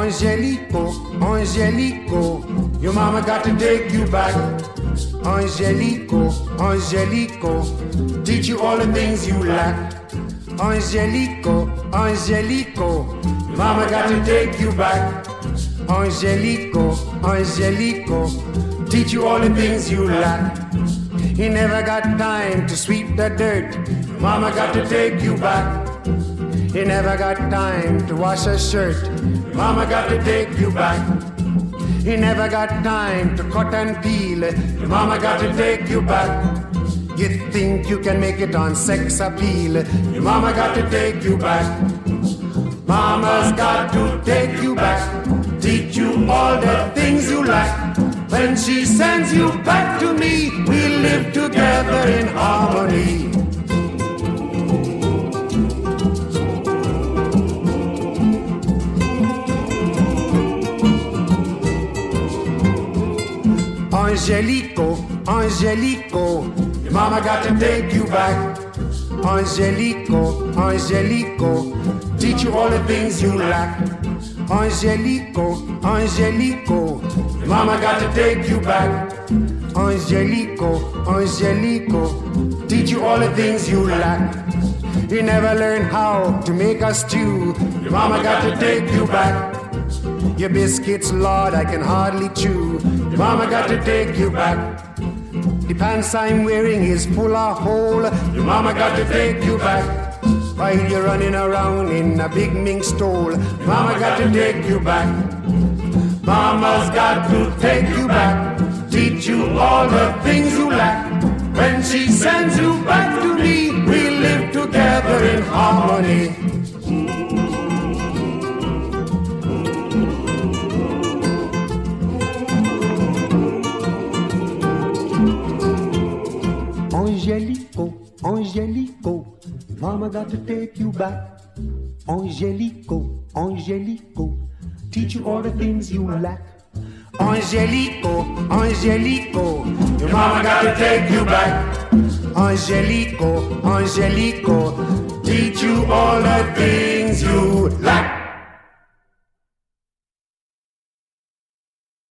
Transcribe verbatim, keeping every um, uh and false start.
Angelico, Angelico, your mama got to take you back. Angelico, Angelico, teach you all the things you lack. Angelico, Angelico, your mama got to take you back. Angelico, Angelico, teach you all the things you lack. He never got time to sweep the dirt, mama got to take you back. He never got time to wash a shirt, mama got to take you back. He never got time to cut and peel, mama got to take you back. You think you can make it on sex appeal, your mama got to take you back. Mama's got to take you back, teach you all the things you lack. When she sends you back to me, we'll live together in harmony. Angelico, Angelico, your mama got to take you back. Angelico, Angelico, teach you all the things you lack. Angelico, Angelico, your mama got to take you back. Angelico, Angelico, teach you all the things you lack. You never learned how to make a stew, your mama got to take you back. Your biscuits, Lord, I can hardly chew, your mama got to take you back. The pants I'm wearing is full of hole, your mama got to take you back. While you're running around in a big mink stole, mama got to take you back. Mama's got to take you back, teach you all the things you lack. When she sends you back to me, we live together in harmony. Angelico, Angelico, mama got to take you back. Angelico, Angelico, teach you all the things you lack. Angelico, Angelico, your mama got to take you back. Angelico, Angelico, teach you all the things you lack.